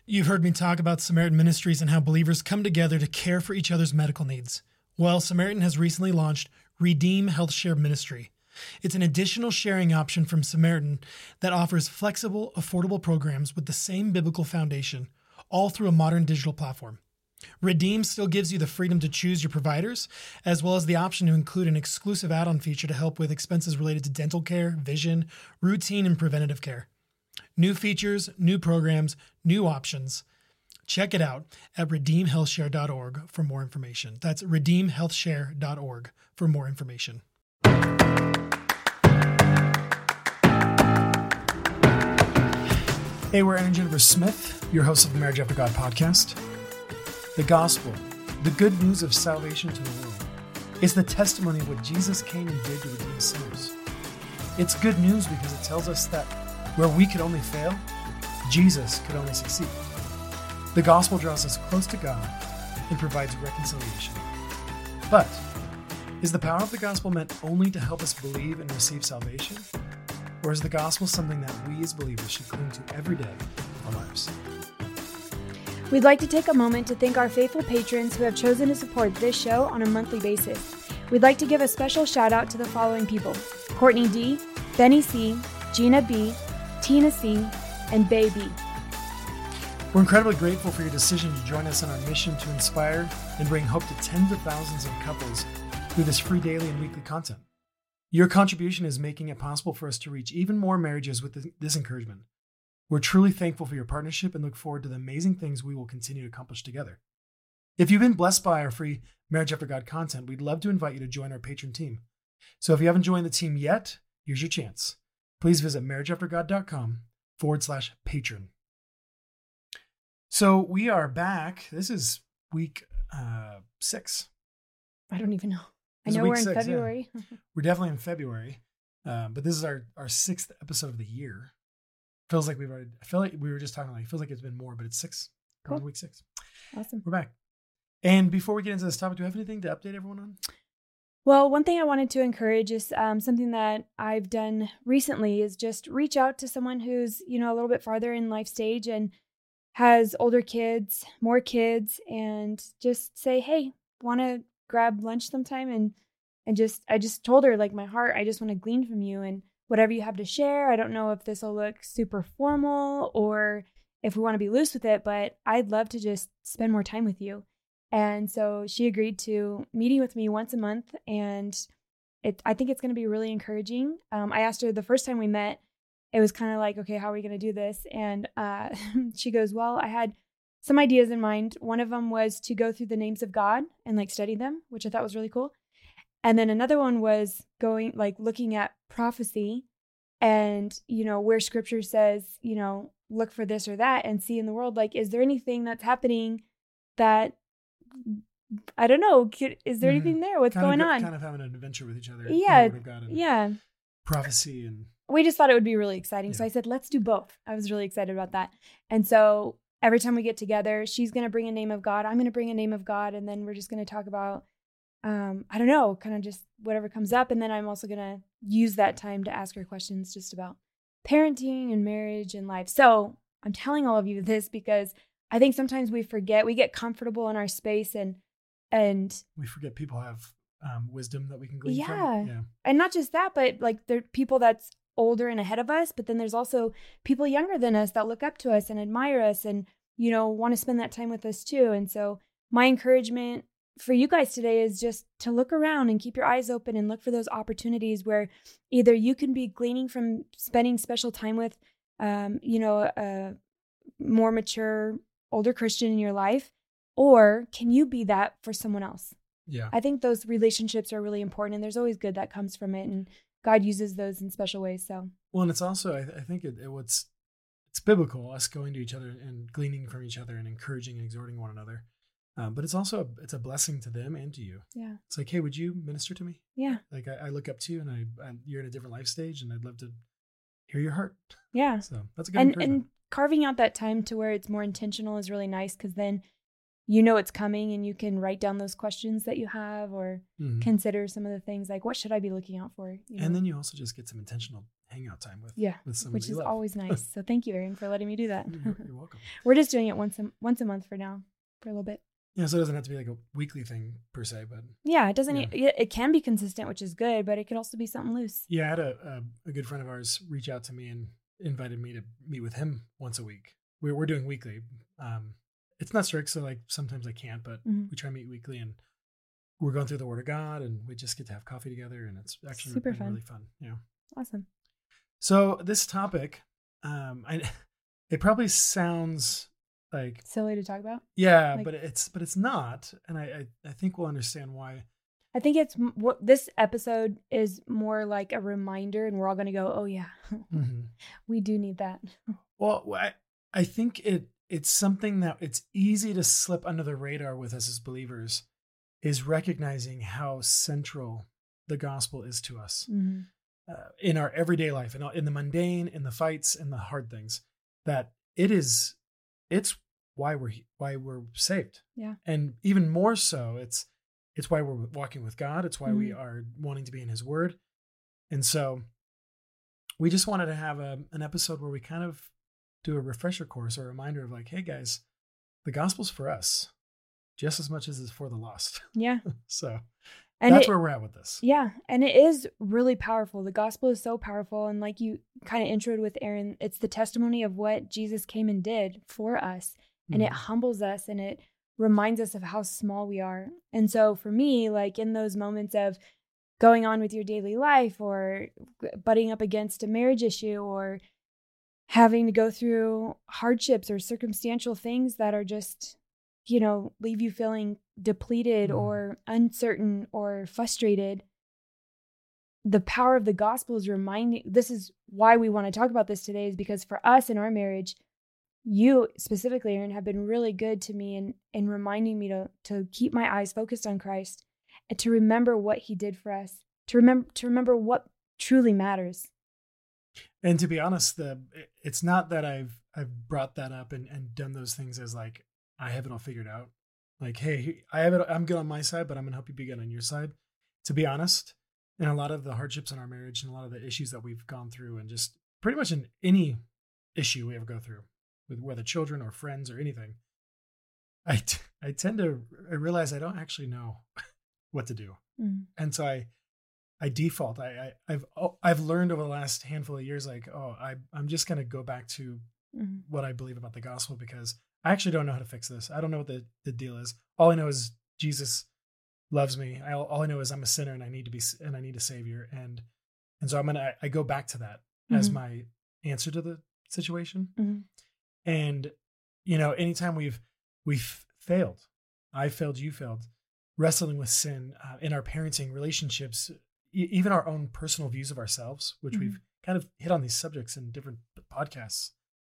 You've heard me talk about Samaritan Ministries and how believers come together to care for each other's medical needs. Well, Samaritan has recently launched Redeem Health Share Ministry. It's an additional sharing option from Samaritan that offers flexible, affordable programs with the same biblical foundation, all through a modern digital platform. Redeem still gives you the freedom to choose your providers, as well as the option to include an exclusive add-on feature to help with expenses related to dental care, vision, routine, and preventative care. New features, new programs, new options. Check it out at redeemhealthshare.org for more information. That's redeemhealthshare.org for more information. Hey, we're Aaron Jennifer Smith, your host of the Marriage After God podcast. The gospel, the good news of salvation to the world, is the testimony of what Jesus came and did to redeem sinners. It's good news because it tells us that where we could only fail, Jesus could only succeed. The gospel draws us close to God and provides reconciliation. But is the power of the gospel meant only to help us believe and receive salvation? Or is the gospel something that we as believers should cling to every day of our lives? We'd like to take a moment to thank our faithful patrons who have chosen to support this show on a monthly basis. We'd like to give a special shout out to the following people: Courtney D, Benny C, Gina B, Tina C, and Baby. We're incredibly grateful for your decision to join us in our mission to inspire and bring hope to tens of thousands of couples through this free daily and weekly content. Your contribution is making it possible for us to reach even more marriages with this encouragement. We're truly thankful for your partnership and look forward to the amazing things we will continue to accomplish together. If you've been blessed by our free Marriage After God content, we'd love to invite you to join our patron team. So if you haven't joined the team yet, here's your chance. Please visit marriageaftergod.com/patron. So we are back. This is week 6. I don't even know. I This is know week we're in 6, February. yeah. We're definitely in February, but this is our 6th episode of the year. Feels like I feel like we were just talking like, it feels like it's been more, but it's 6. Cool. Week 6. Awesome. We're back. And before we get into this topic, do you have anything to update everyone on? Well, one thing I wanted to encourage is something that I've done recently is just reach out to someone who's, a little bit farther in life stage and has older kids, more kids, and just say, hey, want to grab lunch sometime? And I just told her, like, my heart, I just want to glean from you and whatever you have to share. I don't know if this will look super formal or if we want to be loose with it, but I'd love to just spend more time with you. And so she agreed to meeting with me once a month, and I think it's going to be really encouraging. I asked her the first time we met, it was kind of like, okay, how are we going to do this? And she goes, well, I had some ideas in mind. One of them was to go through the names of God and like study them, which I thought was really cool. And then another one was looking at prophecy and, where scripture says, look for this or that and see in the world, like, is there anything that's happening that, I don't know, is there anything there? What's going on? Kind of having an adventure with each other. Yeah. In the Word of God and prophecy. And we just thought it would be really exciting. Yeah. So I said, let's do both. I was really excited about that. And so every time we get together, she's going to bring a name of God. I'm going to bring a name of God. And then we're just going to talk about, I don't know, kind of just whatever comes up. And then I'm also going to use that time to ask her questions just about parenting and marriage and life. So I'm telling all of you this because I think sometimes we forget, we get comfortable in our space and we forget people have wisdom that we can glean from. Yeah. And not just that, but like there are people that's older and ahead of us, but then there's also people younger than us that look up to us and admire us and, want to spend that time with us too. And so my encouragement for you guys today is just to look around and keep your eyes open and look for those opportunities where either you can be gleaning from spending special time with, a more mature, older Christian in your life, or can you be that for someone else? Yeah. I think those relationships are really important, and there's always good that comes from it, and God uses those in special ways. So, well, and it's also, I think it's biblical, us going to each other and gleaning from each other and encouraging and exhorting one another. But it's also it's a blessing to them and to you. Yeah. It's like, hey, would you minister to me? Yeah. Like I look up to you, and you're in a different life stage, and I'd love to hear your heart. Yeah. So that's a good encouragement. And carving out that time to where it's more intentional is really nice, because then you know it's coming, and you can write down those questions that you have, or consider some of the things like, what should I be looking out for? You know? And then you also just get some intentional hangout time with someone which is always nice. So thank you, Aaron, for letting me do that. You're welcome. We're just doing it once a month for now, for a little bit. Yeah, so it doesn't have to be like a weekly thing per se, but yeah, it doesn't. Yeah. It can be consistent, which is good, but it could also be something loose. Yeah, I had a good friend of ours reach out to me and invited me to meet with him once a week. We're doing weekly. It's not strict, so like sometimes I can't, but we try to meet weekly, and we're going through the Word of God, and we just get to have coffee together, and it's actually super fun. Really fun. Yeah, awesome. So this topic, it probably sounds like silly to talk about. Yeah, like, but it's not, and I think we'll understand why. I think it's what this episode is more like a reminder, and we're all going to go, oh yeah, we do need that. Well, I think it's something that it's easy to slip under the radar with us as believers, is recognizing how central the gospel is to us in our everyday life, in the mundane, in the fights, in the hard things. That it's why we're saved. Yeah, and even more so, it's why we're walking with God. It's why we are wanting to be in His Word, and so we just wanted to have an episode where we kind of do a refresher course or a reminder of like, hey guys, the gospel's for us just as much as it's for the lost. Yeah. So that's where we're at with this. Yeah. And it is really powerful. The gospel is so powerful. And like you kind of introed with Aaron, it's the testimony of what Jesus came and did for us. And it humbles us, and it reminds us of how small we are. And so for me, like in those moments of going on with your daily life, or butting up against a marriage issue, or having to go through hardships or circumstantial things that are just, leave you feeling depleted or uncertain or frustrated, the power of the gospel is this is why we want to talk about this today, is because for us in our marriage, you specifically, Aaron, have been really good to me in reminding me to keep my eyes focused on Christ, and to remember what He did for us, to remember what truly matters. And to be honest, it's not that I've brought that up and done those things as like I have it all figured out. Like, hey, I'm good on my side, but I'm gonna help you be good on your side. To be honest, in a lot of the hardships in our marriage and a lot of the issues that we've gone through, and just pretty much in any issue we ever go through, with whether children or friends or anything, I tend to realize I don't actually know what to do, and so I default. I've learned over the last handful of years, like, I'm just gonna go back to what I believe about the gospel, because I actually don't know how to fix this. I don't know what the deal is. All I know is Jesus loves me. All I know is I'm a sinner and I need a savior, and so I go back to that as my answer to the situation. And anytime we've failed, I failed, you failed, wrestling with sin in our parenting relationships, even our own personal views of ourselves, which we've kind of hit on these subjects in different podcasts.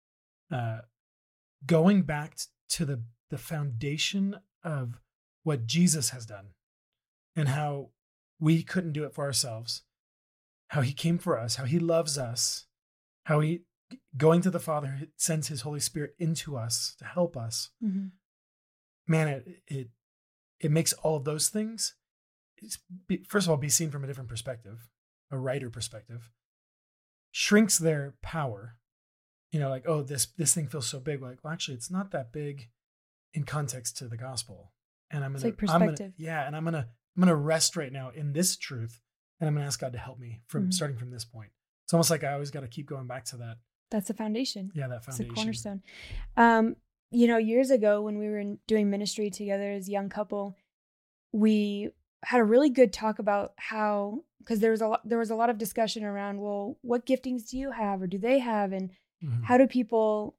Going back to the foundation of what Jesus has done, and how we couldn't do it for ourselves, how He came for us, how He loves us, how He, going to the Father, sends His Holy Spirit into us to help us. Man, it makes all of those things, first of all, be seen from a different perspective, a writer perspective, shrinks their power. Like, oh, this thing feels so big. Like, well, actually, it's not that big in context to the gospel. And I'm gonna rest right now in this truth, and I'm gonna ask God to help me from starting from this point. It's almost like I always got to keep going back to that. That's the foundation. Yeah, that foundation. It's a cornerstone. Years ago when we were doing ministry together as a young couple, we had a really good talk about how, because there was a lot of discussion around, well, what giftings do you have, or do they have, and how do people,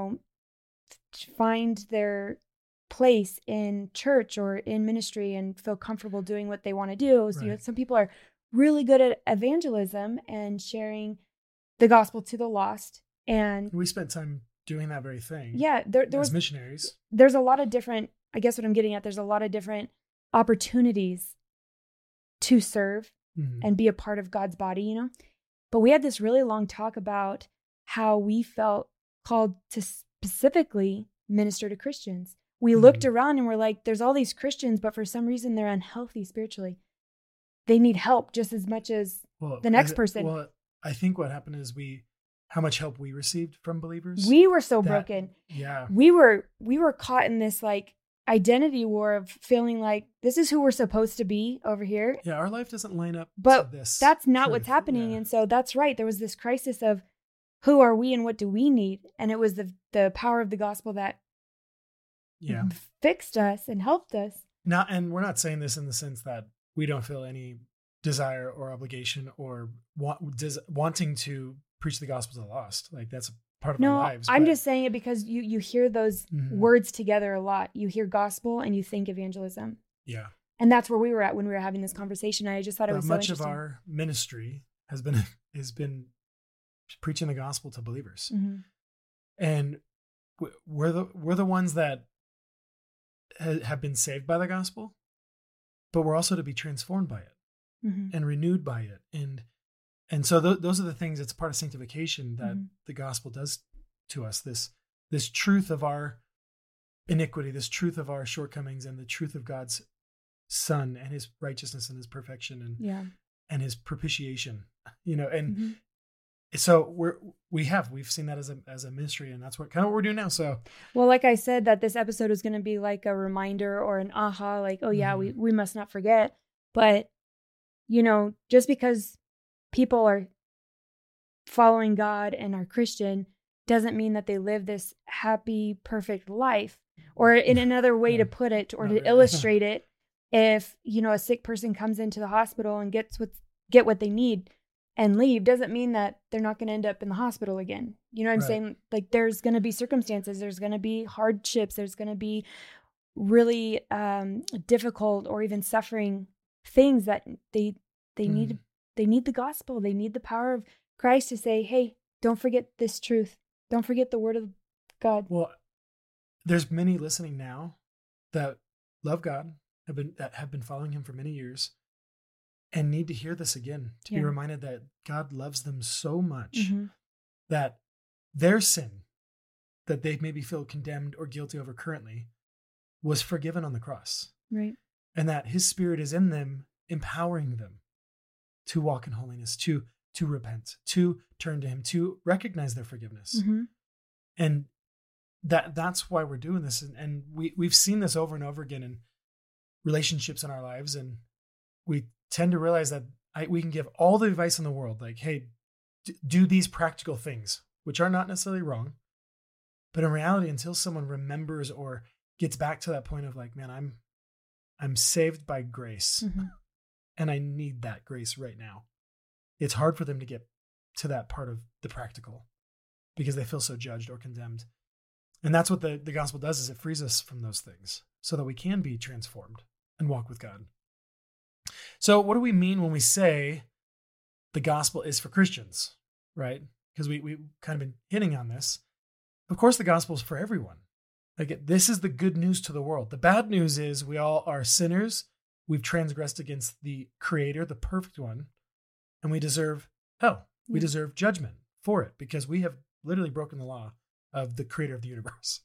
find their place in church or in ministry and feel comfortable doing what they want to do. So some people are really good at evangelism and sharing the gospel to the lost. And we spent time doing that very thing. Yeah. As missionaries. There's a lot of different, I guess what I'm getting at, there's a lot of different opportunities to serve and be a part of God's body, But we had this really long talk about how we felt called to specifically minister to Christians. we looked around and we're like, there's all these Christians, but for some reason they're unhealthy spiritually. They need help just as much as the next person. Well, I think what happened is how much help we received from believers. We were so broken. Yeah. We were caught in this like identity war of feeling like this is who we're supposed to be over here. Yeah, our life doesn't line up but to this. That's not truth. what's happening. Yeah. And so that's right. There was this crisis of who are we and what do we need? And it was the power of the gospel that fixed us and helped us. And we're not saying this in the sense that we don't feel any desire or obligation or wanting to preach the gospel to the lost. Like that's a part of our lives. I'm just saying it because you hear those words together a lot. You hear gospel and you think evangelism. Yeah. And that's where we were at when we were having this conversation. I just thought it was so much interesting. of our ministry has been preaching the gospel to believers. And we're the ones that have been saved by the gospel, but we're also to be transformed by it and renewed by it. And so those are the things. It's part of sanctification that the gospel does to us. This truth of our iniquity, this truth of our shortcomings, and the truth of God's Son and his righteousness and his perfection and his propitiation, and so we've seen that as a ministry, and that's what we're doing now. So, well, like I said, that this episode was going to be like a reminder or an aha, like, oh yeah, we must not forget. But, just because people are following God and are Christian doesn't mean that they live this happy, perfect life. Or in another way to put it, or to illustrate it, if, a sick person comes into the hospital and get what they need and leave, doesn't mean that they're not going to end up in the hospital again. You know what I'm saying? Like there's going to be circumstances, there's going to be hardships, there's going to be really difficult or even suffering things that they need. They need the gospel. They need the power of Christ to say, hey, don't forget this truth. Don't forget the word of God. Well, there's many listening now that love God, that have been following him for many years, and need to hear this again, to be reminded that God loves them so much that their sin that they maybe feel condemned or guilty over currently was forgiven on the cross. Right. And that his Spirit is in them, empowering them to walk in holiness, to repent, to turn to him, to recognize their forgiveness. And that's why we're doing this. And we've seen this over and over again in relationships in our lives. And we tend to realize that we can give all the advice in the world, like, hey, do these practical things, which are not necessarily wrong. But in reality, until someone remembers or gets back to that point of like, man, I'm saved by grace and I need that grace right now, it's hard for them to get to that part of the practical because they feel so judged or condemned. And that's what the gospel does, is it frees us from those things so that we can be transformed and walk with God. So what do we mean when we say the gospel is for Christians, right? Because we kind of been hitting on this. Of course, the gospel is for everyone. Like, this is the good news to the world. The bad news is we all are sinners. We've transgressed against the Creator, the perfect one, and we deserve hell. We deserve judgment for it because we have literally broken the law of the Creator of the universe.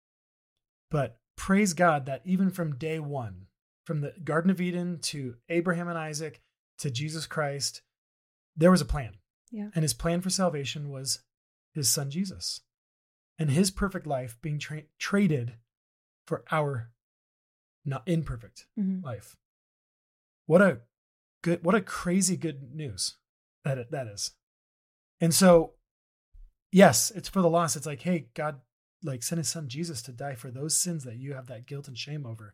But praise God that even from day one, from the Garden of Eden to Abraham and Isaac to Jesus Christ, there was a plan. Yeah. And his plan for salvation was his son Jesus, and his perfect life being traded for our not imperfect life. What a crazy good news that is. And so, yes, it's for the lost. It's like, hey, God sent his son Jesus to die for those sins that you have that guilt and shame over.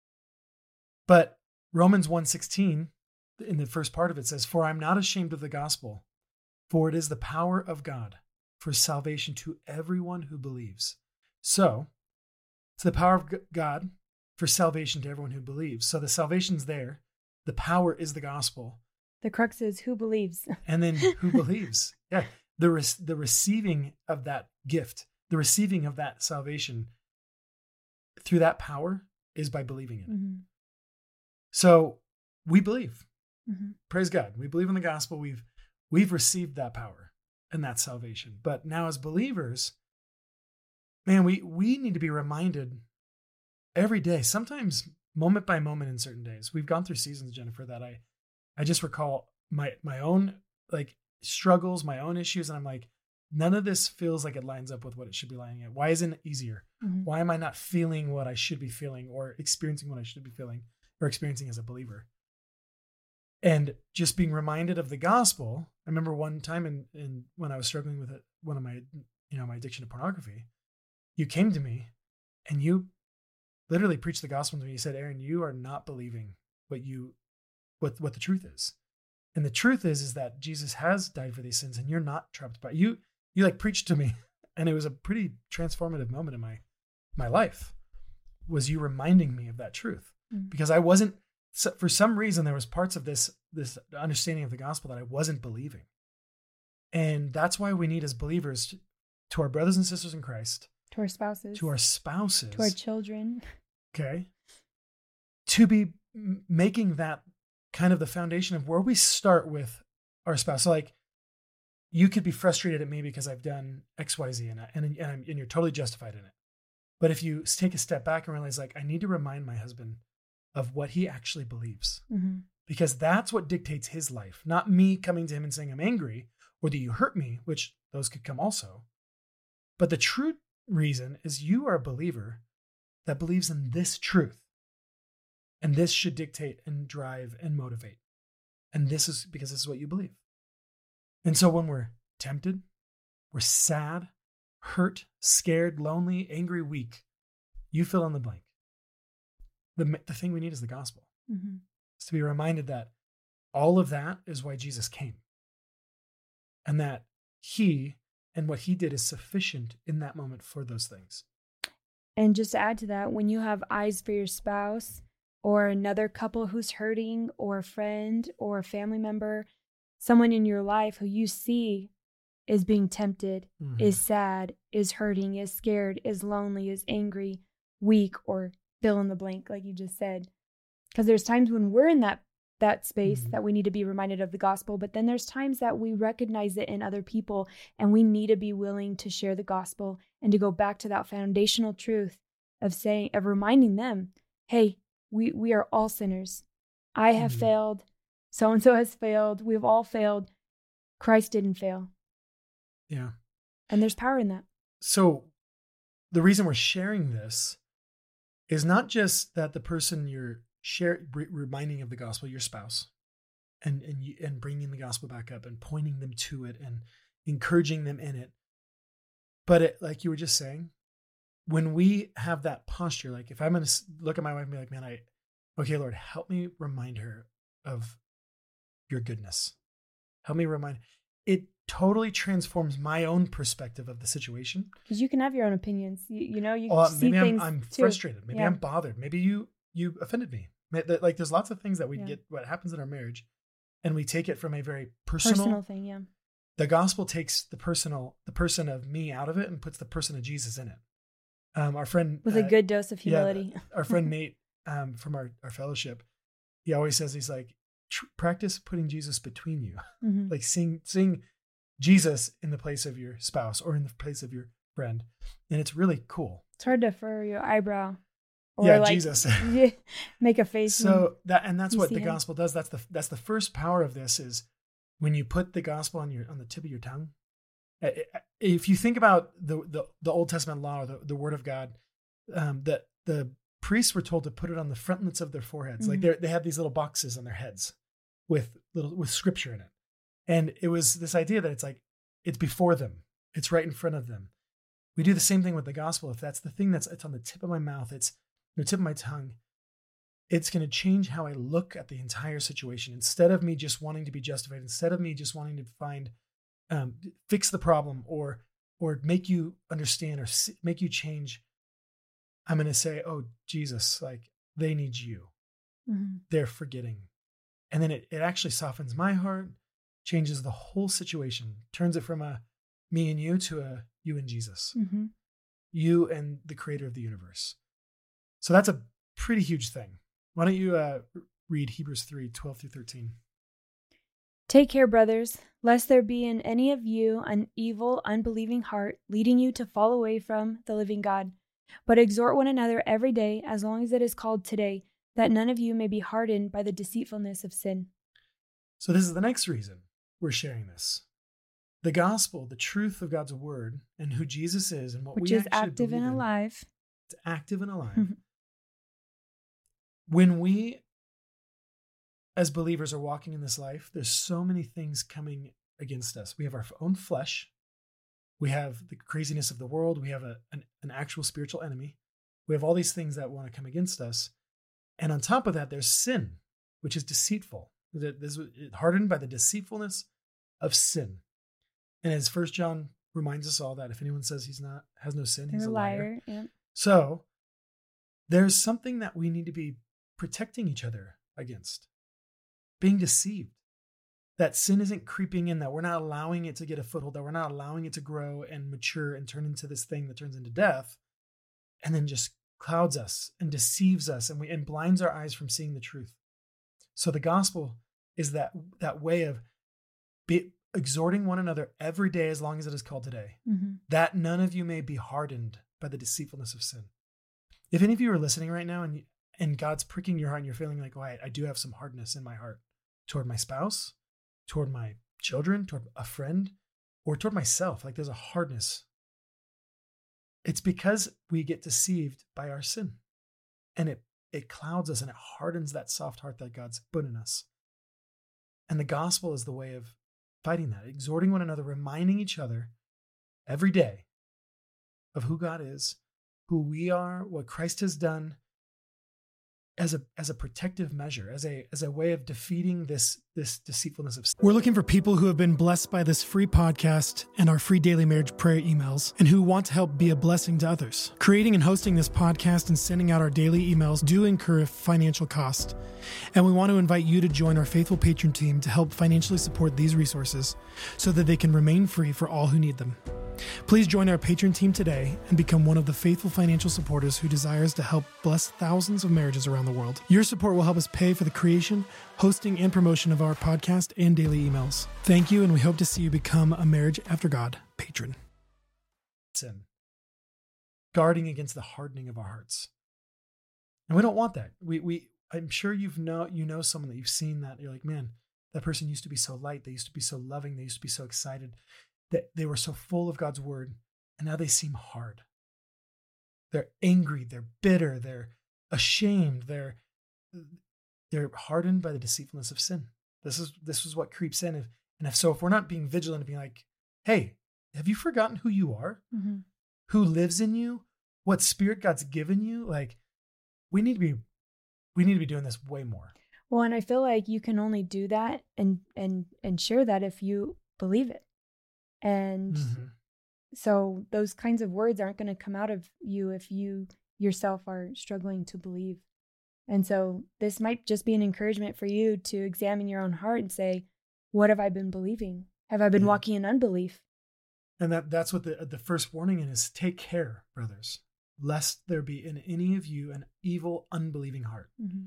But Romans 1:16, in the first part of it, says, "For I'm not ashamed of the gospel, for it is the power of God for salvation to everyone who believes." So it's the power of God for salvation to everyone who believes. So the salvation's there. The power is the gospel. The crux is who believes. And then who believes. Yeah. The receiving of that gift, the receiving of that salvation through that power is by believing in it. So we believe. Praise God. We believe in the gospel. We've received that power and that salvation. But now as believers, man, we need to be reminded every day, sometimes moment by moment in certain days. We've gone through seasons, Jennifer, that I just recall my own like struggles, my own issues. And I'm like, none of this feels like it lines up with what it should be lining up. Why isn't it easier? Mhm. Why am I not feeling what I should be feeling or experiencing what I should be feeling or experiencing as a believer? And just being reminded of the gospel. I remember one time in when I was struggling with it, one of my, my addiction to pornography, you came to me and you literally preached the gospel to me. You said, Aaron, you are not believing what the truth is. And the truth is that Jesus has died for these sins and you're not trapped by it. You like preached to me. And it was a pretty transformative moment in my life, was you reminding me of that truth. Because I wasn't, for some reason, there was parts of this understanding of the gospel that I wasn't believing. And that's why we need, as believers, to our brothers and sisters in Christ, to our spouses, to our children, okay, to be making that kind of the foundation of where we start with our spouse. So like, you could be frustrated at me because I've done X, Y, Z, and you're totally justified in it. But if you take a step back and realize, like, I need to remind my husband of what he actually believes, because that's what dictates his life, not me coming to him and saying I'm angry or that you hurt me, which those could come also. But the true reason is you are a believer that believes in this truth. And this should dictate and drive and motivate. And this is because this is what you believe. And so when we're tempted, we're sad, hurt, scared, lonely, angry, weak, you fill in the blank. The thing we need is the gospel. It's to be reminded that all of that is why Jesus came. And that he and what he did is sufficient in that moment for those things. And just to add to that, when you have eyes for your spouse or another couple who's hurting, or a friend or a family member, someone in your life who you see is being tempted, is sad, is hurting, is scared, is lonely, is angry, weak, or fill in the blank, like you just said. Because there's times when we're in that space that we need to be reminded of the gospel, but then there's times that we recognize it in other people, and we need to be willing to share the gospel and to go back to that foundational truth of reminding them, hey, we are all sinners. I have failed. So-and-so has failed. We've all failed. Christ didn't fail. Yeah. And there's power in that. So the reason we're sharing this is not just that the person you're reminding of the gospel, your spouse, and bringing the gospel back up and pointing them to it and encouraging them in it. But like you were just saying, when we have that posture, like if I'm going to look at my wife and be like, man, okay, Lord, help me remind her of your goodness. Help me remind. It totally transforms my own perspective of the situation. Because you can have your own opinions. You see maybe things I'm too. frustrated. Maybe I'm bothered. Maybe you offended me. Like there's lots of things that we get what happens in our marriage, and we take it from a very personal thing. Yeah. The gospel takes the person of me out of it and puts the person of Jesus in it. Our friend with a good dose of humility. Our friend Nate from our fellowship, he always says, he's like, practice putting Jesus between you, like seeing Jesus in the place of your spouse or in the place of your friend, and it's really cool. It's hard to furrow your eyebrow. Or Jesus. Make a face. So that's what the gospel does. That's the first power of this is when you put the gospel on the tip of your tongue. If you think about the Old Testament law, or the Word of God, that the priests were told to put it on the frontlets of their foreheads. Like they had these little boxes on their heads with scripture in it. And it was this idea that it's before them. It's right in front of them. We do the same thing with the gospel. If that's the thing it's on the tip of my mouth, it's the tip of my tongue, it's going to change how I look at the entire situation. Instead of me just wanting to be justified, instead of me just wanting to fix the problem or make you understand or make you change, I'm going to say, oh, Jesus, like they need you. They're forgetting. And then it actually softens my heart, changes the whole situation, turns it from a me and you to a you and Jesus, you and the creator of the universe. So that's a pretty huge thing. Why don't you read Hebrews 3:12-13? Take care, brothers, lest there be in any of you an evil, unbelieving heart, leading you to fall away from the living God. But exhort one another every day, as long as it is called today, that none of you may be hardened by the deceitfulness of sin. So this is the next reason we're sharing this. The gospel, the truth of God's word, and who Jesus is, and what Which we is actually active believe and in. alive. It's active and alive. When we, as believers, are walking in this life, there's so many things coming against us. We have our own flesh. We have the craziness of the world. We have an actual spiritual enemy. We have all these things that want to come against us. And on top of that, there's sin, which is deceitful. This is hardened by the deceitfulness of sin. And as 1 John reminds us all, that if anyone says has no sin, he's a liar. Yeah. So there's something that we need to be protecting each other against. Being deceived. That sin isn't creeping in, that we're not allowing it to get a foothold, that we're not allowing it to grow and mature and turn into this thing that turns into death, and then just clouds us and deceives us and blinds our eyes from seeing the truth. So the gospel is that way of exhorting one another every day, as long as it is called today, that none of you may be hardened by the deceitfulness of sin. If any of you are listening right now and God's pricking your heart and you're feeling like, oh, I do have some hardness in my heart toward my spouse, toward my children, toward a friend, or toward myself, like there's a hardness, it's because we get deceived by our sin, and it clouds us and it hardens that soft heart that God's put in us. And the gospel is the way of fighting that, exhorting one another, reminding each other every day of who God is, who we are, what Christ has done, as a protective measure, as a way of defeating this deceitfulness of sin. We're looking for people who have been blessed by this free podcast and our free daily marriage prayer emails, and who want to help be a blessing to others. Creating and hosting this podcast and sending out our daily emails do incur a financial cost, and we want to invite you to join our faithful patron team to help financially support these resources so that they can remain free for all who need them. Please join our patron team today and become one of the faithful financial supporters who desires to help bless thousands of marriages around the world. Your support will help us pay for the creation, hosting, and promotion of our podcast and daily emails. Thank you, and we hope to see you become a Marriage After God patron. Sin. Guarding against the hardening of our hearts. And we don't want that. I'm sure you know someone that you've seen that you're like, man, that person used to be so light. They used to be so loving. They used to be so excited. That they were so full of God's word, and now they seem hard. They're angry, they're bitter, they're ashamed, they're hardened by the deceitfulness of sin. This is what creeps in. If we're not being vigilant and being like, hey, have you forgotten who you are? Mm-hmm. Who lives in you? What spirit God's given you? Like, we need to be doing this way more. Well, and I feel like you can only do that and share that if you believe it. And so those kinds of words aren't going to come out of you if you yourself are struggling to believe. And so this might just be an encouragement for you to examine your own heart and say, what have I been believing? Have I been walking in unbelief? And that's what the first warning is. Take care, brothers, lest there be in any of you an evil, unbelieving heart. Mm-hmm.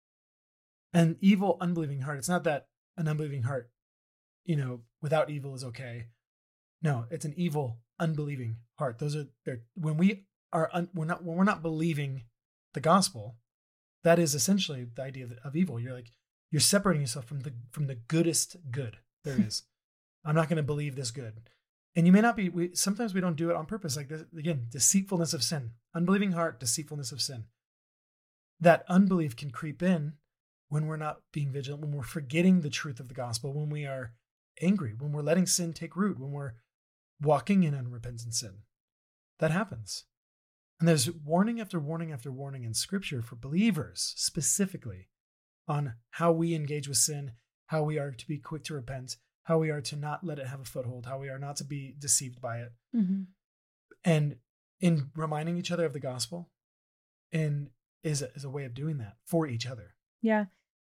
An evil, unbelieving heart. It's not that an unbelieving heart, without evil is okay. No, it's an evil, unbelieving heart. When we're not believing the gospel, that is essentially the idea of evil. You're separating yourself from the goodest good there is. I'm not going to believe this good. And you may not be, sometimes we don't do it on purpose. Like this, again, deceitfulness of sin, unbelieving heart, deceitfulness of sin. That unbelief can creep in when we're not being vigilant, when we're forgetting the truth of the gospel, when we are angry, when we're letting sin take root, when we're walking in unrepentant sin. That happens. And there's warning after warning after warning in Scripture for believers specifically on how we engage with sin, how we are to be quick to repent, how we are to not let it have a foothold, how we are not to be deceived by it. Mm-hmm. And in reminding each other of the gospel and is a way of doing that for each other. Yeah.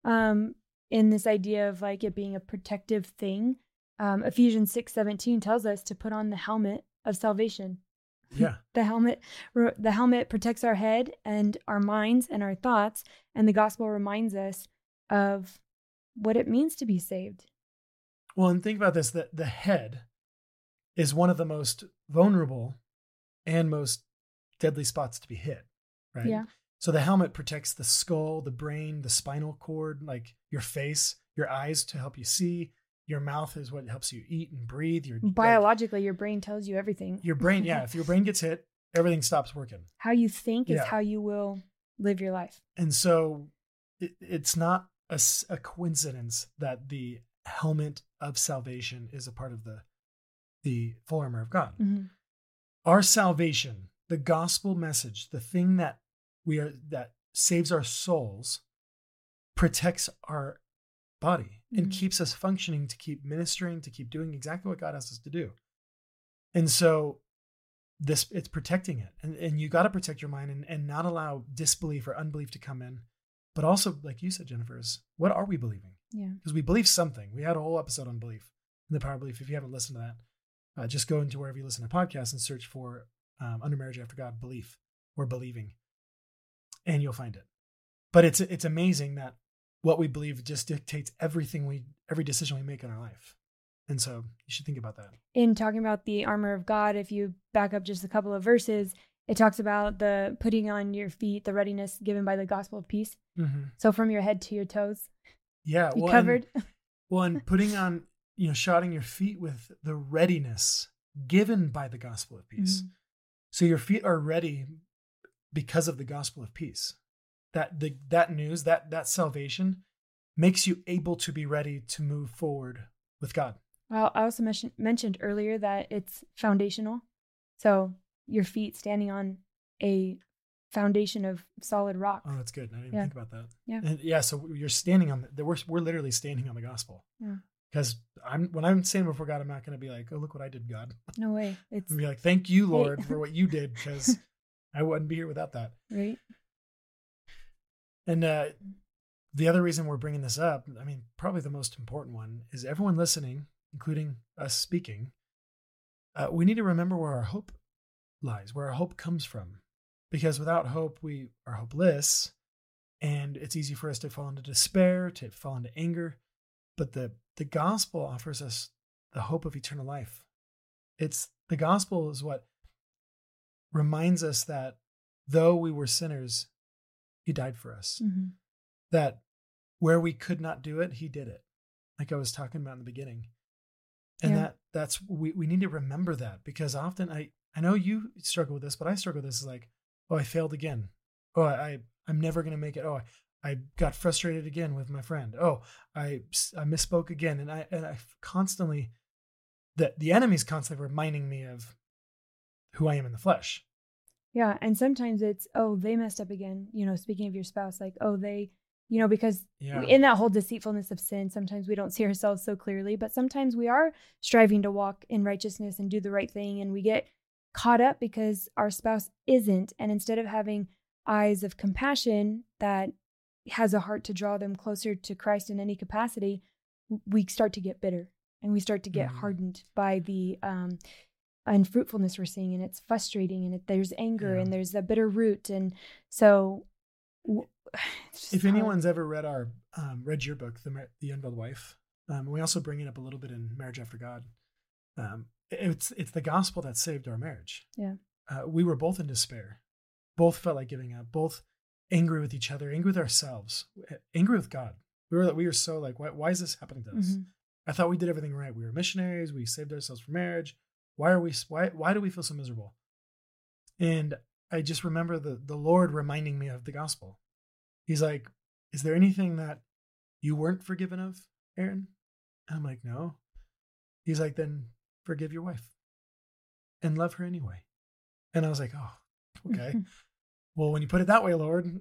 In this idea of like it being a protective thing, Ephesians 6:17 tells us to put on the helmet of salvation. Yeah. The helmet protects our head and our minds and our thoughts, and the gospel reminds us of what it means to be saved. Well, and think about this, that the head is one of the most vulnerable and most deadly spots to be hit, right? Yeah. So the helmet protects the skull, the brain, the spinal cord, like your face, your eyes to help you see. Your mouth is what helps you eat and breathe. Biologically, your brain tells you everything. Your brain, yeah. If your brain gets hit, everything stops working. How you think is how you will live your life. And so it's not a coincidence that the helmet of salvation is a part of the full armor of God. Mm-hmm. Our salvation, the gospel message, the thing that saves our souls, protects our body and keeps us functioning to keep ministering, to keep doing exactly what God asks us to do. And so it's protecting it. And you got to protect your mind and not allow disbelief or unbelief to come in. But also, like you said, Jennifer, is what are we believing? Yeah. Because we believe something. We had a whole episode on belief and the power of belief. If you haven't listened to that, just go into wherever you listen to podcasts and search for Under Marriage After God, belief or believing, and you'll find it. But it's amazing that what we believe just dictates every decision we make in our life. And so you should think about that. In talking about the armor of God, if you back up just a couple of verses, it talks about the putting on your feet, the readiness given by the gospel of peace. Mm-hmm. So from your head to your toes. Yeah. You covered. And putting on, shodding your feet with the readiness given by the gospel of peace. Mm-hmm. So your feet are ready because of the gospel of peace. That news, that salvation makes you able to be ready to move forward with God. Well, I also mentioned earlier that it's foundational. So your feet standing on a foundation of solid rock. Oh, that's good. I didn't think about that. Yeah. And so you're standing on we're literally standing on the gospel. Yeah. Because when I'm standing before God, I'm not going to be like, oh, look what I did, God. No way. I'm going to be like, thank you, Lord, for what you did, because I wouldn't be here without that. Right. And the other reason we're bringing this up, I mean, probably the most important one, is everyone listening, including us speaking, we need to remember where our hope lies, where our hope comes from. Because without hope, we are hopeless, and it's easy for us to fall into despair, to fall into anger. But the gospel offers us the hope of eternal life. The gospel is what reminds us that though we were sinners, he died for us. Mm-hmm. That where we could not do it, he did it. Like I was talking about in the beginning. And that's we need to remember that, because often I know you struggle with this, but I struggle with this is like, oh, I failed again. Oh, I'm never going to make it. Oh, I got frustrated again with my friend. Oh, I misspoke again. And I constantly, the enemy's constantly reminding me of who I am in the flesh. Yeah. And sometimes it's, oh, they messed up again. Speaking of your spouse, like, oh, they, because in that whole deceitfulness of sin, sometimes we don't see ourselves so clearly, but sometimes we are striving to walk in righteousness and do the right thing. And we get caught up because our spouse isn't. And instead of having eyes of compassion that has a heart to draw them closer to Christ in any capacity, we start to get bitter and we start to get hardened by the unfruitfulness we're seeing, and it's frustrating, and there's anger and there's a bitter root. And so if anyone's ever read read your book, The Unveiled Wife, we also bring it up a little bit in Marriage After God. It's the gospel that saved our marriage. Yeah. We were both in despair, both felt like giving up, both angry with each other, angry with ourselves, angry with God. We were so like, why is this happening to us? Mm-hmm. I thought we did everything right. We were missionaries. We saved ourselves for marriage. Why do we feel so miserable? And I just remember the Lord reminding me of the gospel. He's like, is there anything that you weren't forgiven of, Aaron? And I'm like, no. He's like, then forgive your wife and love her anyway. And I was like, oh, okay. Well, when you put it that way, Lord,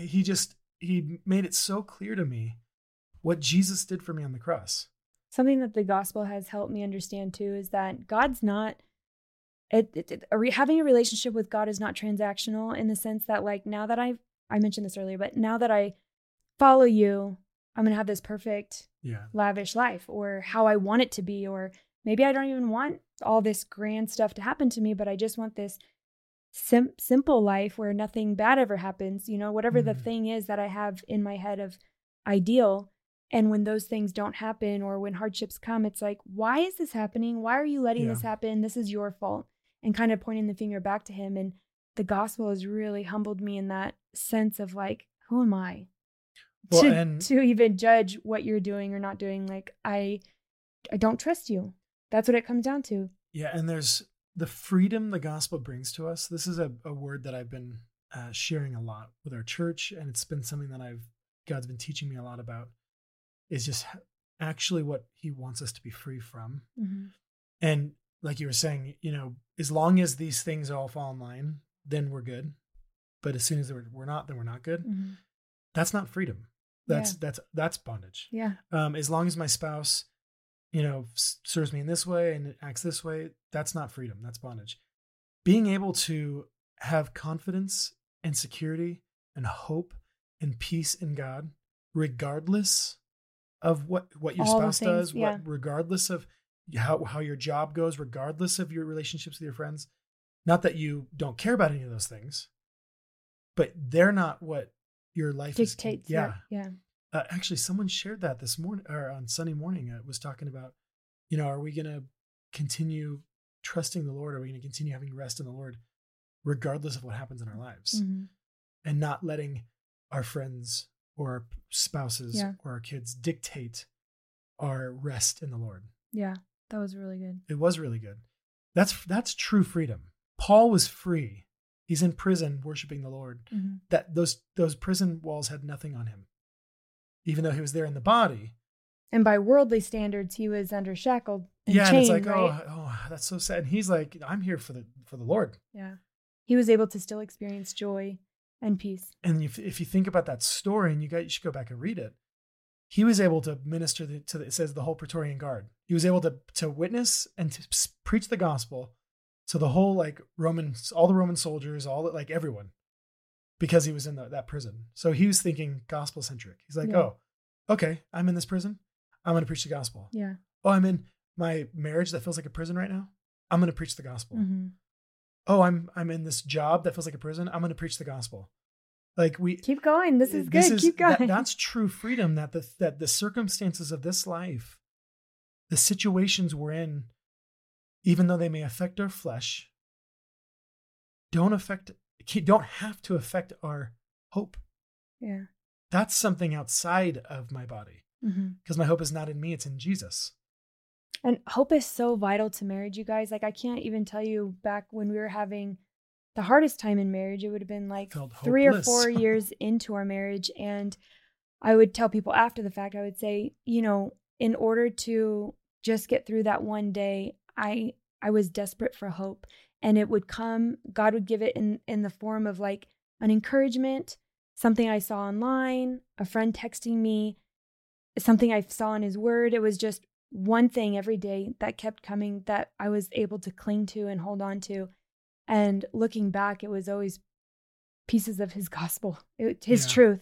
he made it so clear to me what Jesus did for me on the cross. Something that the gospel has helped me understand too is that God's not, having a relationship with God is not transactional, in the sense that, like, now that I mentioned this earlier, but now that I follow you, I'm going to have this perfect, lavish life, or how I want it to be. Or maybe I don't even want all this grand stuff to happen to me, but I just want this simple life where nothing bad ever happens, whatever the thing is that I have in my head of ideal. And when those things don't happen, or when hardships come, it's like, why is this happening? Why are you letting this happen? This is your fault. And kind of pointing the finger back to him. And the gospel has really humbled me in that sense of like, who am I Well, to even judge what you're doing or not doing? Like, I don't trust you. That's what it comes down to. Yeah, and there's the freedom the gospel brings to us. This is a word that I've been sharing a lot with our church, and it's been something that God's been teaching me a lot about, is just actually what he wants us to be free from. Mm-hmm. And like you were saying, as long as these things all fall in line, then we're good. But as soon as we're not, then we're not good. Mm-hmm. That's not freedom. That's bondage. Yeah. As long as my spouse, serves me in this way and acts this way, that's not freedom. That's bondage. Being able to have confidence and security and hope and peace in God, regardless of what your spouse does, regardless of how your job goes, regardless of your relationships with your friends. Not that you don't care about any of those things, but they're not what your life dictates. Yeah. Yeah. Actually, someone shared that this morning or on Sunday morning. Was talking about, are we going to continue trusting the Lord? Are we going to continue having rest in the Lord, regardless of what happens in our lives, and not letting our friends or our spouses or our kids dictate our rest in the Lord? Yeah, that was really good. It was really good. That's true freedom. Paul was free. He's in prison worshiping the Lord. Mm-hmm. That those prison walls had nothing on him, even though he was there in the body. And by worldly standards, he was under shackled and chained, and it's like, right? oh, that's so sad. And he's like, I'm here for the Lord. Yeah, he was able to still experience joy and peace. And if you think about that story, and you should go back and read it, he was able to minister to it says the whole Praetorian Guard. He was able to witness and to preach the gospel to the whole all the Roman soldiers, everyone, because he was in that prison. So he was thinking gospel centric. He's like, oh, okay, I'm in this prison. I'm going to preach the gospel. Yeah. Oh, I'm in my marriage that feels like a prison right now. I'm going to preach the gospel. Mm-hmm. Oh, I'm in this job that feels like a prison. I'm going to preach the gospel. Like keep going. This is good. Keep going. That's true freedom. That the circumstances of this life, the situations we're in, even though they may affect our flesh, don't have to affect our hope. Yeah. That's something outside of my body, because my hope is not in me, it's in Jesus. And hope is so vital to marriage, you guys. Like, I can't even tell you, back when we were having the hardest time in marriage, it would have been like 3 or 4 years into our marriage. And I would tell people after the fact, I would say, in order to just get through that one day, I was desperate for hope. And it would come, God would give it in the form of like an encouragement, something I saw online, a friend texting me, something I saw in his word. It was just one thing every day that kept coming that I was able to cling to and hold on to. And looking back, it was always pieces of his gospel, his truth.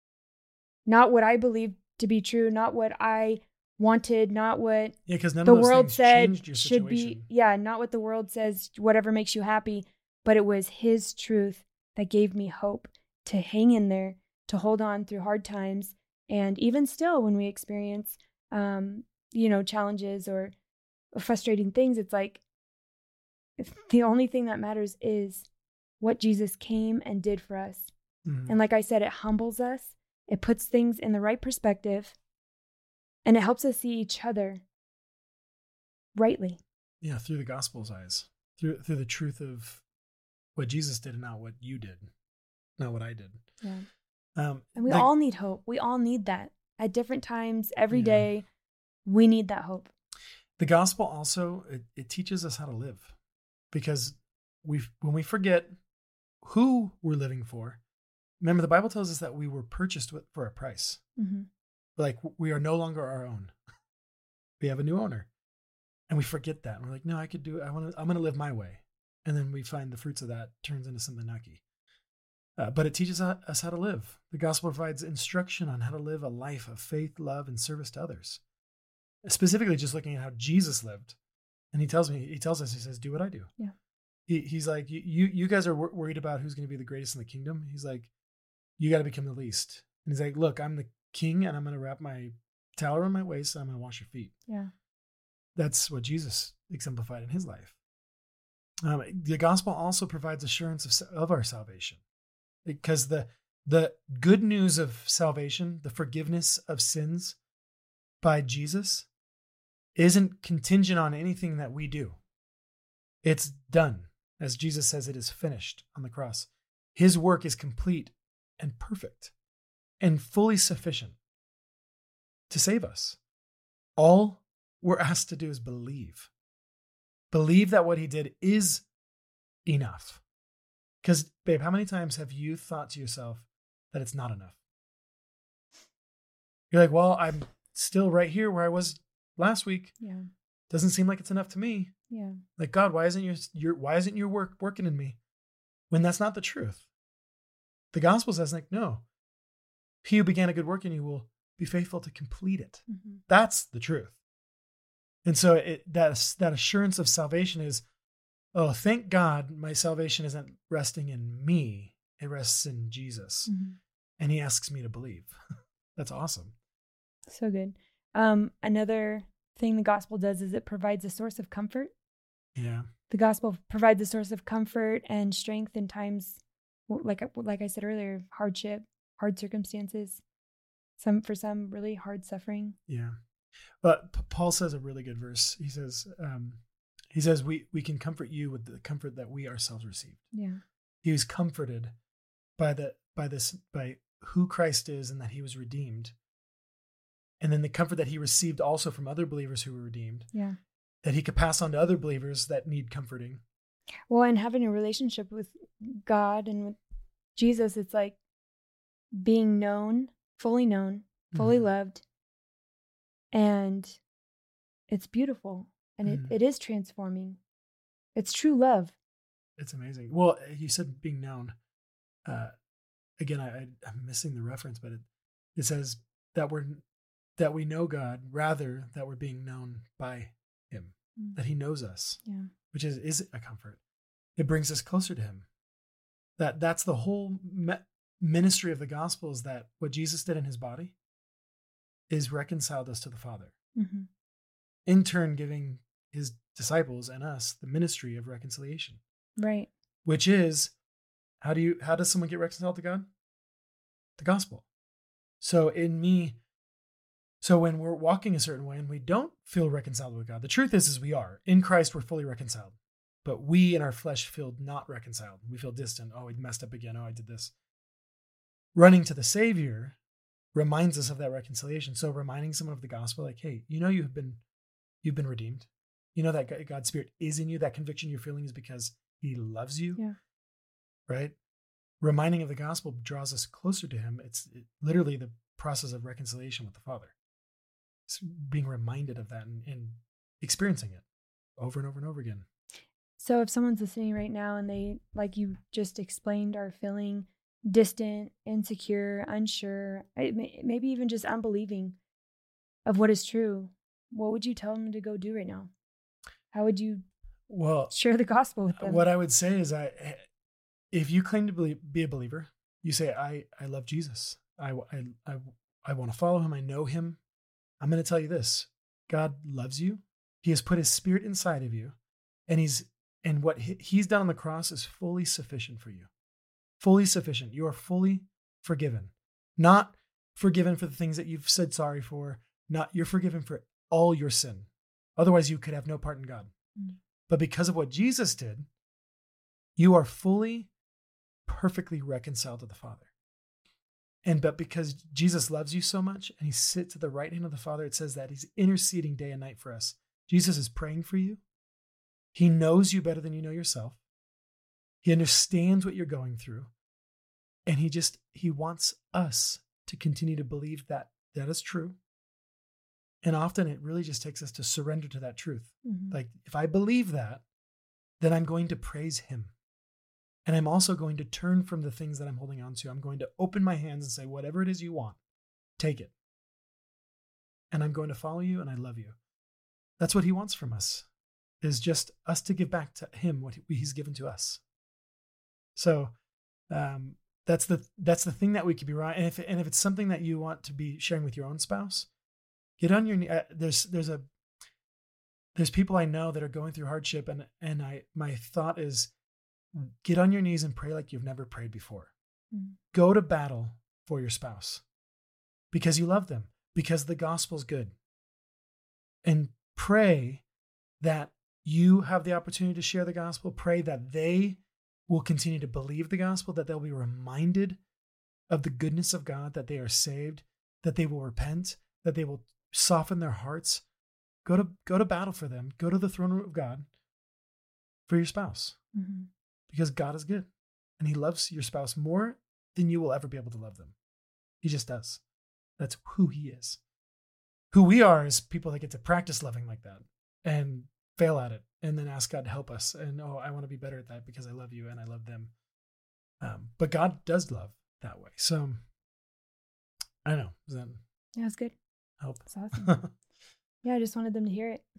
Not what I believed to be true, not what I wanted, not what the world said should be. Yeah, not what the world says, whatever makes you happy. But it was his truth that gave me hope to hang in there, to hold on through hard times. And even still, when we experience, challenges or frustrating things, it's like the only thing that matters is what Jesus came and did for us. Mm-hmm. And like I said, it humbles us. It puts things in the right perspective. And it helps us see each other rightly. Yeah, through the gospel's eyes. Through the truth of what Jesus did and not what you did. Not what I did. Yeah. And we all need hope. We all need that. At different times, every day, we need that hope. The gospel also, it teaches us how to live. Because when we forget who we're living for, remember the Bible tells us that we were purchased for a price. Mm-hmm. Like, we are no longer our own. We have a new owner. And we forget that. And we're like, no, I could do it. I'm going to live my way. And then we find the fruits of that turns into something nucky. But it teaches us how to live. The gospel provides instruction on how to live a life of faith, love, and service to others. Specifically, just looking at how Jesus lived. And he tells us, he says, do what I do. Yeah. He's like, you guys are worried about who's going to be the greatest in the kingdom. He's like, you got to become the least. And he's like, look, I'm the king, and I'm going to wrap my towel around my waist, and I'm going to wash your feet. Yeah. That's what Jesus exemplified in his life. The gospel also provides assurance of our salvation, because the good news of salvation, the forgiveness of sins by Jesus, isn't contingent on anything that we do. It's done. As Jesus says, it is finished on the cross. His work is complete and perfect and fully sufficient to save us. All we're asked to do is believe. Believe that what he did is enough. Because, babe, how many times have you thought to yourself that it's not enough? You're like, well, I'm still right here where I was last week. Yeah. Doesn't seem like it's enough to me. Yeah. Like, God, why isn't your work working in me? When that's not the truth. The gospel says, like, no. He who began a good work in you will be faithful to complete it. Mm-hmm. That's the truth. And so that assurance of salvation is, oh, thank God my salvation isn't resting in me. It rests in Jesus. Mm-hmm. And he asks me to believe. That's awesome. So good. Another thing the gospel does is it provides a source of comfort. Yeah. The gospel provides a source of comfort and strength in times, like I said earlier, hardship, hard circumstances, for some really hard suffering. Yeah. But Paul says a really good verse. He says, we can comfort you with the comfort that we ourselves received. Yeah. He was comforted by who Christ is and that he was redeemed. And then the comfort that he received also from other believers who were redeemed. Yeah. That he could pass on to other believers that need comforting. Well, and having a relationship with God and with Jesus, it's like being known, fully mm-hmm. loved. And it's beautiful. And mm-hmm. it is transforming. It's true love. It's amazing. Well, you said being known. Again, I'm missing the reference, but it says that we know God, rather that we're being known by him, that he knows us, which is a comfort. It brings us closer to him. That's the whole ministry of the gospel, is that what Jesus did in his body is reconciled us to the Father. Mm-hmm. In turn, giving his disciples and us the ministry of reconciliation. Right. Which is, how does someone get reconciled to God? The gospel. So when we're walking a certain way and we don't feel reconciled with God, the truth is we are. In Christ, we're fully reconciled. But we in our flesh feel not reconciled. We feel distant. Oh, I messed up again. Oh, I did this. Running to the Savior reminds us of that reconciliation. So reminding someone of the gospel, like, hey, you've been redeemed. You know that God's Spirit is in you. That conviction you're feeling is because he loves you. Yeah. Right? Reminding of the gospel draws us closer to him. It's literally the process of reconciliation with the Father. It's being reminded of that and experiencing it over and over and over again. So if someone's listening right now and they, like you just explained, are feeling distant, insecure, unsure, maybe even just unbelieving of what is true, what would you tell them to go do right now? How would you share the gospel with them? What I would say is, if you claim to be a believer, you say, I love Jesus. I want to follow him. I know him. I'm going to tell you this. God loves you. He has put his Spirit inside of you, and what he's done on the cross is fully sufficient for you. Fully sufficient. You are fully forgiven. Not forgiven for the things that you've said sorry for. You're forgiven for all your sin. Otherwise, you could have no part in God. Mm. But because of what Jesus did, you are fully, perfectly reconciled to the Father. But because Jesus loves you so much and he sits at the right hand of the Father, it says that he's interceding day and night for us. Jesus is praying for you. He knows you better than you know yourself. He understands what you're going through. And he wants us to continue to believe that is true. And often it really just takes us to surrender to that truth. Mm-hmm. Like, if I believe that, then I'm going to praise him. And I'm also going to turn from the things that I'm holding on to. I'm going to open my hands and say, whatever it is you want, take it. And I'm going to follow you, and I love you. That's what he wants from us, is just us to give back to him what he's given to us. So that's the thing that we could be right. And if it's something that you want to be sharing with your own spouse, get on your knee. There's There's people I know that are going through hardship, and my thought is, get on your knees and pray like you've never prayed before. Mm. Go to battle for your spouse because you love them, because the gospel's good. And pray that you have the opportunity to share the gospel. Pray that they will continue to believe the gospel, that they'll be reminded of the goodness of God, that they are saved, that they will repent, that they will soften their hearts. Go to battle for them. Go to the throne room of God for your spouse, because God is good and he loves your spouse more than you will ever be able to love them. He just does. That's who he is. Who we are is people that get to practice loving like that and fail at it and then ask God to help us. And, I want to be better at that because I love you and I love them. But God does love that way. So I don't know. Does that that's good. help? That's awesome. Yeah, I just wanted them to hear it.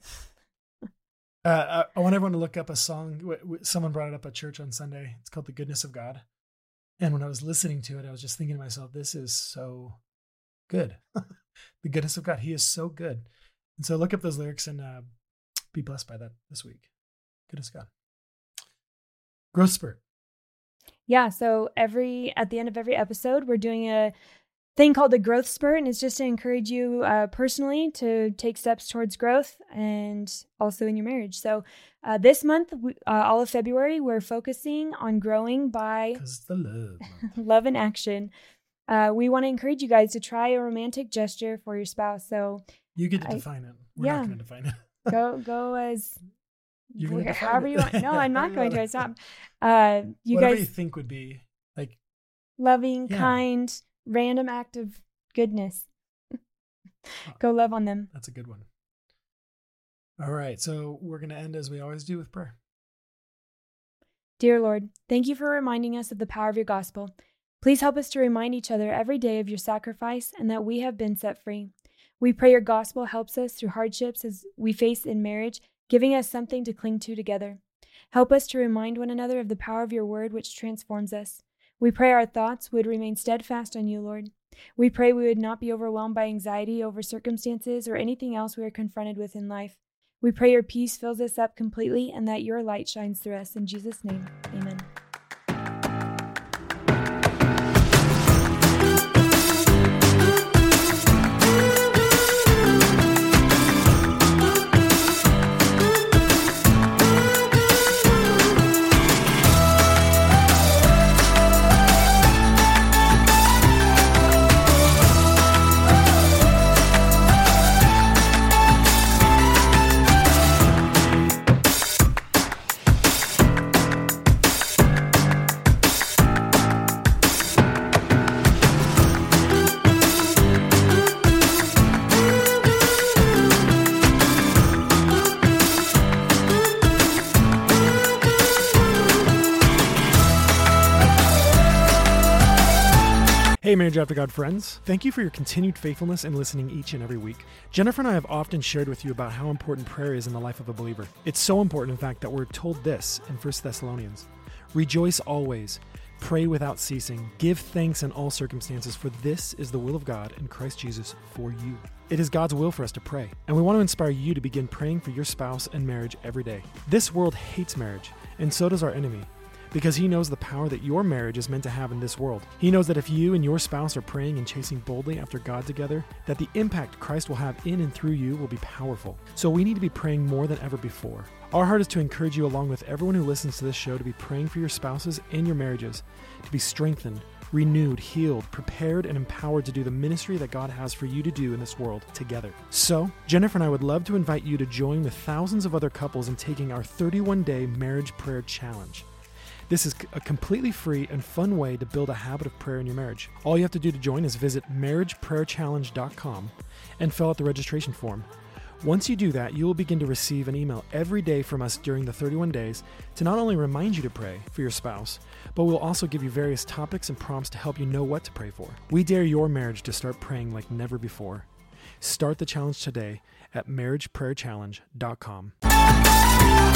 I want everyone to look up a song. Someone brought it up at church on Sunday. It's called The Goodness of God. And when I was listening to it, I was just thinking to myself, this is so good. The goodness of God. He is so good. And so look up those lyrics and be blessed by that this week. Goodness of God. Growth Spurt. Yeah, so at the end of every episode, we're doing a thing called the Growth Spurt, and it's just to encourage you personally to take steps towards growth and also in your marriage. So this month, all of February, we're focusing on growing by 'Cause it's the love month. love in action. We want to encourage you guys to try a romantic gesture for your spouse. So You get to define it. We're not going to define it. go as You're going to define however it. you want. No, I'm not going to. Stop. Whatever Guys, you think would be like loving, Yeah. kind, random act of goodness. Go love on them. That's a good one. All right. So we're going to end as we always do with prayer. Dear Lord, thank you for reminding us of the power of your gospel. Please help us to remind each other every day of your sacrifice and that we have been set free. We pray your gospel helps us through hardships as we face in marriage, giving us something to cling to together. Help us to remind one another of the power of your word, which transforms us. We pray our thoughts would remain steadfast on you, Lord. We pray we would not be overwhelmed by anxiety over circumstances or anything else we are confronted with in life. We pray your peace fills us up completely and that your light shines through us. In Jesus' name, amen. Hey, Marriage After God friends. Thank you for your continued faithfulness in listening each and every week. Jennifer and I have often shared with you about how important prayer is in the life of a believer. It's so important, in fact, that we're told this in 1 Thessalonians. Rejoice always, pray without ceasing, give thanks in all circumstances, for this is the will of God in Christ Jesus for you. It is God's will for us to pray, and we want to inspire you to begin praying for your spouse and marriage every day. This world hates marriage, and so does our enemy, because he knows the power that your marriage is meant to have in this world. He knows that if you and your spouse are praying and chasing boldly after God together, that the impact Christ will have in and through you will be powerful. So we need to be praying more than ever before. Our heart is to encourage you, along with everyone who listens to this show, to be praying for your spouses and your marriages, to be strengthened, renewed, healed, prepared, and empowered to do the ministry that God has for you to do in this world together. So, Jennifer and I would love to invite you to join with thousands of other couples in taking our 31-day marriage prayer challenge. This is a completely free and fun way to build a habit of prayer in your marriage. All you have to do to join is visit marriageprayerchallenge.com and fill out the registration form. Once you do that, you will begin to receive an email every day from us during the 31 days to not only remind you to pray for your spouse, but we'll also give you various topics and prompts to help you know what to pray for. We dare your marriage to start praying like never before. Start the challenge today at marriageprayerchallenge.com.